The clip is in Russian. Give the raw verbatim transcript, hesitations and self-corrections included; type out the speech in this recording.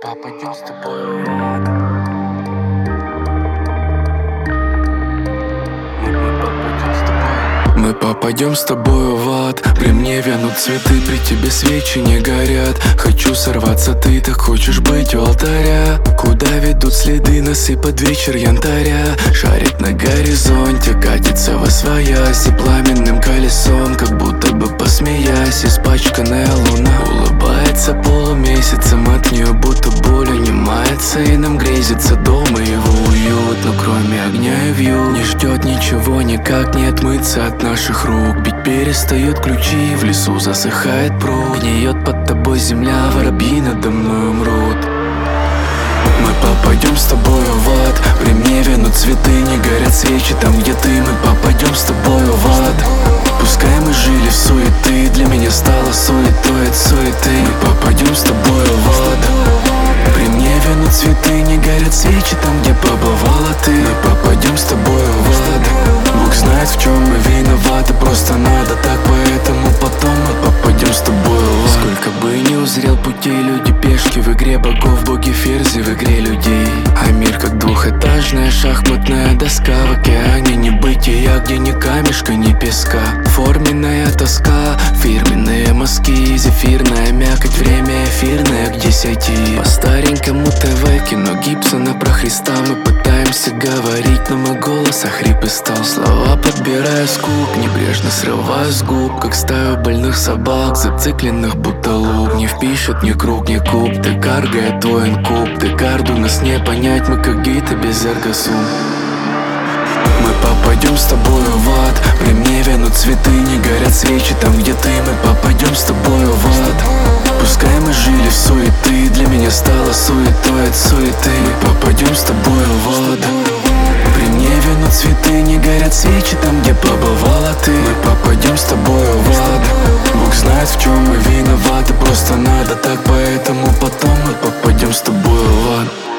попадем с тобой в ад. Мы попадем с тобой в ад. При мне вянут цветы, при тебе свечи не горят. Хочу сорваться, ты так хочешь быть у алтаря. Куда ведут следы, насыпать вечер янтаря. Шарик на горизонте, катится восвоясь и пламенным колесом, как будто бы посмеясь. Испачканная луна улыбается полумесяцем, от нее будто боль унимается, и нам грезится дома его уют. Но кроме огня и вью не ждет ничего, никак не отмыться от наших рук. Бить перестают ключи, в лесу засыхает пруд. Гниет под тобой земля, воробьи надо мной умрут. Мы попадем с тобой в ад. При мне вянут цветы, не горят свечи там, где ты. Мы попадем с тобой в ад. Пускай мы жили в суеты, для меня стало суетой от суеты. Мы попадем с тобой в ад. При мне вянут цветы, не горят свечи там, где побывала ты. Мы попадем с тобой в ад. Бог знает, в чем мы виноваты, просто надо так, поэтому потом мы попадем с тобой в ад. Сколько бы не узрел путей, люди пешки в игре богов, боги ферзи в игре людей. А мир как двухэтажная шахматная доска в океане небытия, где ни камешка, ни песка. Форменная тоска, фирменные мазки, зефирная мякоть, время эфирное к десяти. По старенькому ТВ, кино Гибсона про Христа. Мы пытаемся говорить, но мой голос охрип и стал. Слова подбирая скуп, небрежно срывая с губ, как стаю больных собак, зацикленных будто лук. Не впишет ни круг, ни куб, ты каргает твой инкуб. Декарду нас не понять, мы как гита без эргосум. Мы попадем с тобой в ад. При мне вянут цветы, не горят свечи там, где ты. Мы попадем с тобой в ад. Пускай мы жили в суеты, для меня стало суетой от суеты. Мы попадем с тобой в ад. При мне вянут цветы, не горят свечи там, где побывала ты. Мы попадем с тобой в ад. Бог знает, в чем мы виноваты, просто надо так, поэтому потом мы попадем с тобой в ад.